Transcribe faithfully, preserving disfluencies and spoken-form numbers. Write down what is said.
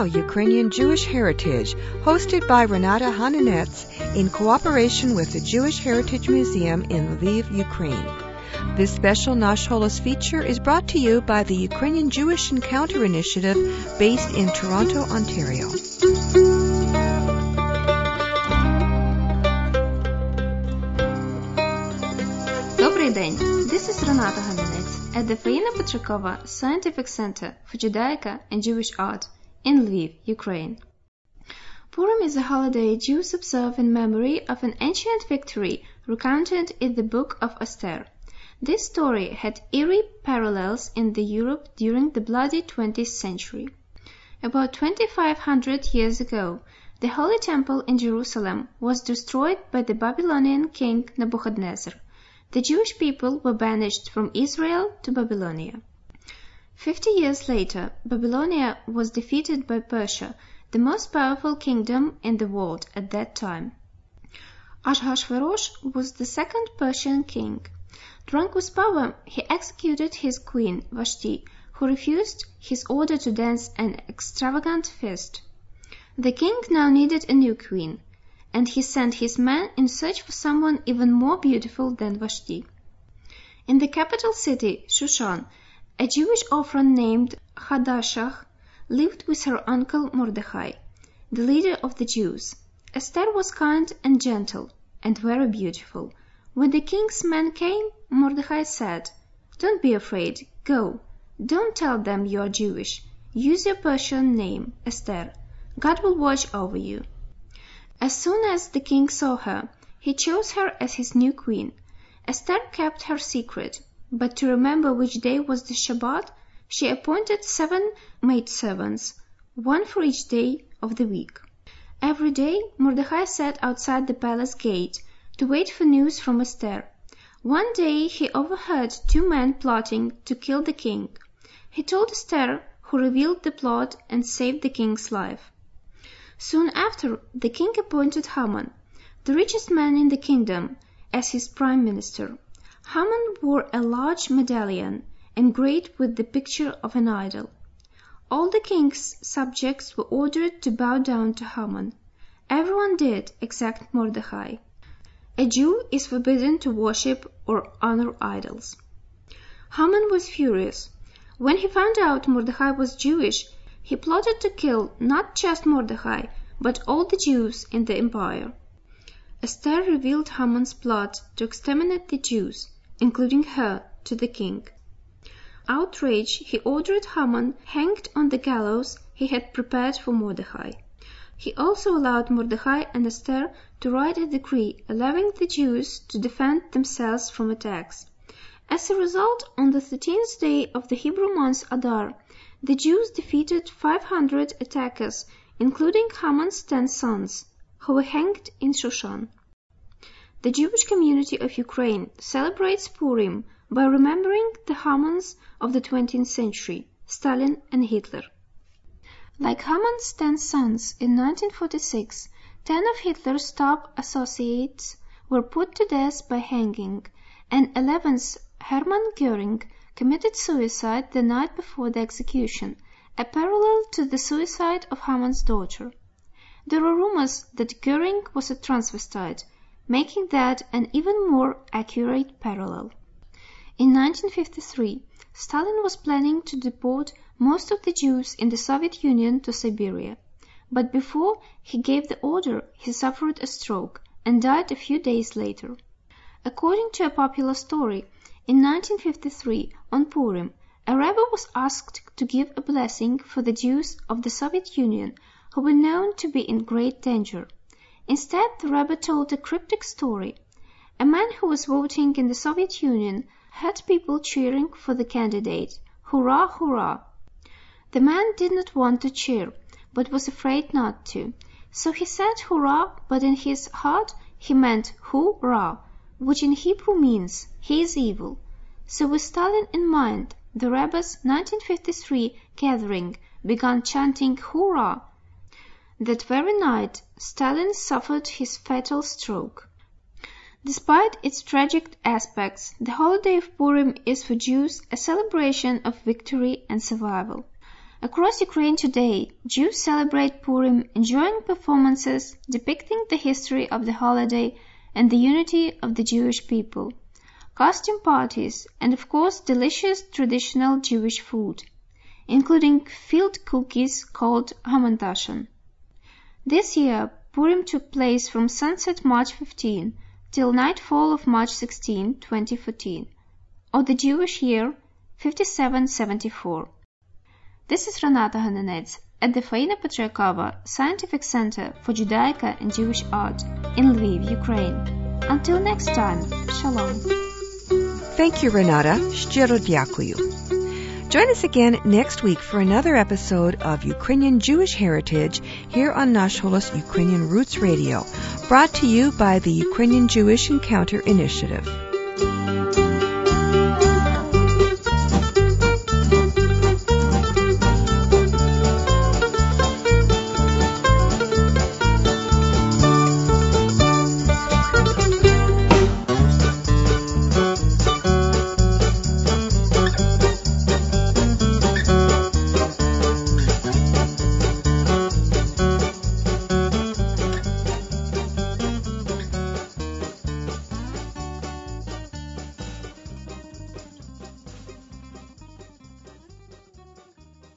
Ukrainian Jewish Heritage, hosted by Renata Hananetz in cooperation with the Jewish Heritage Museum in Lviv, Ukraine. This special Nash Holos feature is brought to you by the Ukrainian Jewish Encounter Initiative based in Toronto, Ontario. Добрий день! This is Renata Hananetz at the Faina Petrikova Scientific Center for Judaica and Jewish Art in Lviv, Ukraine. Purim is a holiday Jews observe in memory of an ancient victory recounted in the Book of Esther. This story had eerie parallels in the Europe during the bloody twentieth century. About twenty-five hundred years ago, the Holy Temple in Jerusalem was destroyed by the Babylonian king Nebuchadnezzar. The Jewish people were banished from Israel to Babylonia. Fifty years later, Babylonia was defeated by Persia, the most powerful kingdom in the world at that time. Ahasuerus was the second Persian king. Drunk with power, he executed his queen, Vashti, who refused his order to dance an extravagant feast. The king now needed a new queen, and he sent his men in search for someone even more beautiful than Vashti. In the capital city, Shushan, a Jewish orphan named Hadashah lived with her uncle Mordechai, the leader of the Jews. Esther was kind and gentle, and very beautiful. When the king's men came, Mordechai said, "Don't be afraid, go. Don't tell them you are Jewish. Use your Persian name, Esther. God will watch over you." As soon as the king saw her, he chose her as his new queen. Esther kept her secret, but to remember which day was the Shabbat, she appointed seven maidservants, one for each day of the week. Every day, Mordechai sat outside the palace gate to wait for news from Esther. One day he overheard two men plotting to kill the king. He told Esther, who revealed the plot and saved the king's life. Soon after, the king appointed Haman, the richest man in the kingdom, as his prime minister. Haman wore a large medallion engraved with the picture of an idol. All the king's subjects were ordered to bow down to Haman. Everyone did except Mordechai. A Jew is forbidden to worship or honor idols. Haman was furious. When he found out Mordechai was Jewish, he plotted to kill not just Mordechai, but all the Jews in the empire. Esther revealed Haman's plot to exterminate the Jews, including her, to the king. Outraged, he ordered Haman hanged on the gallows he had prepared for Mordechai. He also allowed Mordechai and Esther to write a decree allowing the Jews to defend themselves from attacks. As a result, on the thirteenth day of the Hebrew month Adar, the Jews defeated five hundred attackers, including Haman's ten sons, who were hanged in Shushan. The Jewish community of Ukraine celebrates Purim by remembering the Hamans of the twentieth century, Stalin and Hitler. Like Haman's ten sons in nineteen forty-six, ten of Hitler's top associates were put to death by hanging, and eleventh, Hermann Göring, committed suicide the night before the execution, a parallel to the suicide of Haman's daughter. There are rumors that Göring was a transvestite, making that an even more accurate parallel. In nineteen fifty-three, Stalin was planning to deport most of the Jews in the Soviet Union to Siberia, but before he gave the order, he suffered a stroke and died a few days later. According to a popular story, in nineteen fifty-three, on Purim, a rabbi was asked to give a blessing for the Jews of the Soviet Union who were known to be in great danger. Instead, the rabbi told a cryptic story. A man who was voting in the Soviet Union had people cheering for the candidate. Hurrah, hurrah! The man did not want to cheer, but was afraid not to. So he said hurrah, but in his heart he meant hu-rah, which in Hebrew means he is evil. So with Stalin in mind, the rabbi's nineteen fifty-three gathering began chanting hurrah. That very night, Stalin suffered his fatal stroke. Despite its tragic aspects, the holiday of Purim is for Jews a celebration of victory and survival. Across Ukraine today, Jews celebrate Purim, enjoying performances depicting the history of the holiday and the unity of the Jewish people, costume parties, and of course delicious traditional Jewish food, including filled cookies called hamantashen. This year, Purim took place from sunset March fifteenth till nightfall of March sixteenth, twenty fourteen, or the Jewish year fifty-seven seventy-four. This is Renata Hananets at the Faina Petriakova Scientific Center for Judaica and Jewish Art in Lviv, Ukraine. Until next time, Shalom. Thank you, Renata. Щиро дякую. Join us again next week for another episode of Ukrainian Jewish Heritage here on Nash Holos Ukrainian Roots Radio, brought to you by the Ukrainian Jewish Encounter Initiative.